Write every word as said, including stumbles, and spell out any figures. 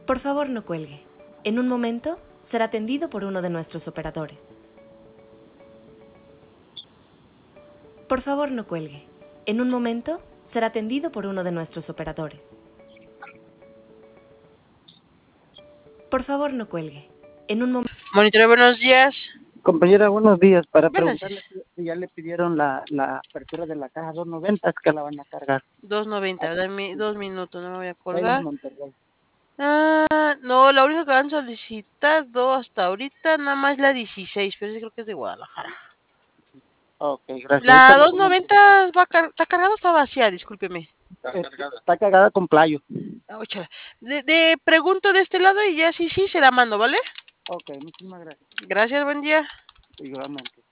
Por favor, no cuelgue. En un momento será atendido por uno de nuestros operadores. Por favor, no cuelgue. En un momento será atendido por uno de nuestros operadores. Por favor, no cuelgue. En un momento... Monitoreo, buenos días. Compañera, buenos días. Para Buenos preguntarle días. si si ya le pidieron la, la apertura de la caja doscientos noventa, es que la van a cargar. dos noventa, dame dos minutos, no me voy a Ahí en colgar. Monterrey. Ah, no, la única que han solicitado hasta ahorita nada más la dieciséis, pero ese creo que es de Guadalajara. Ok, gracias. La Ahorita le doscientos comento. noventa va car ¿está cargada o está vacía? Discúlpeme. Está cargada. Está cargada con playo. Ah, óchala. De, de pregunto de este lado y ya sí, sí, se la mando, ¿vale? Ok, muchísimas gracias. Gracias, buen día. Igualmente.